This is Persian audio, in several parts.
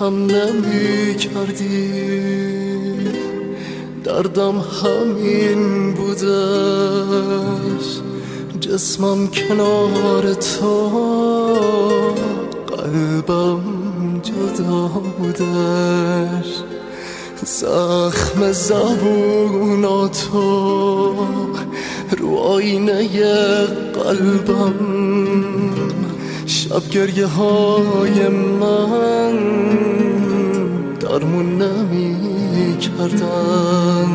کم نمی کردی، دردم همین بودش، جسمم کنار تو، قلبم جدا بودش. زخم زبوناتو رو آینه قلبم، شب گریه های من درمون نمی کردن.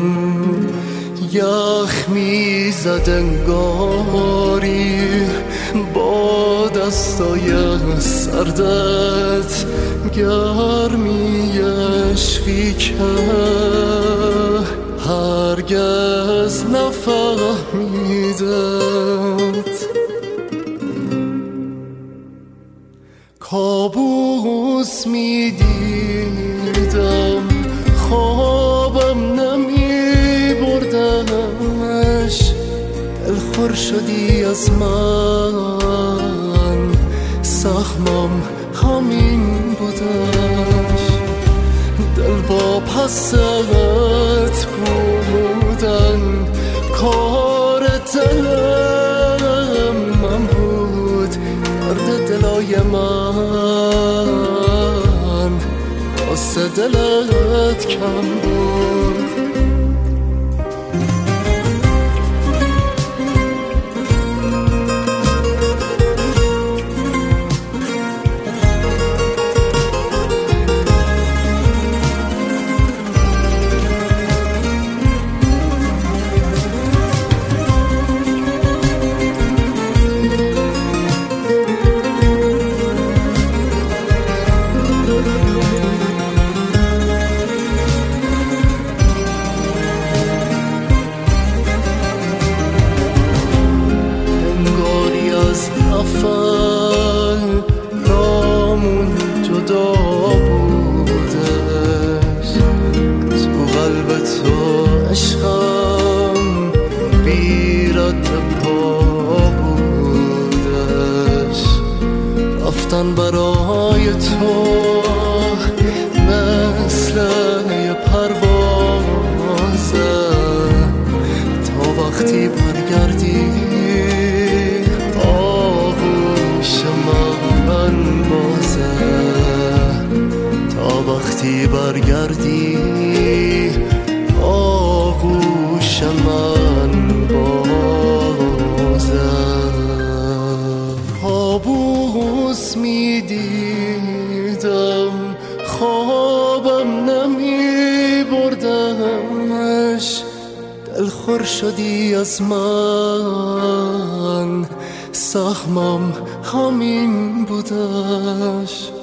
یخ می زد انگاری با دستای سردت، گرمی عشقی که هرگز نفهمیدت. کابوس می دیدم خوابم نمی بردمش، دلخور شدی از من، سهمم همین بودش. دل با پست بودن کار دلم من بود، درد دلای من واسه دلت کم بود. نامون جدا بودش، تو قلب تو عشقم بیرد پا بودش. رفتن برای تو مثل یه پروازه، تا وقتی برگردی وقتی برگردی آغوش من بازه. کابوس می دیدم خوابم نمی بردمش، دلخور شدی از من، سهمم همین بودش.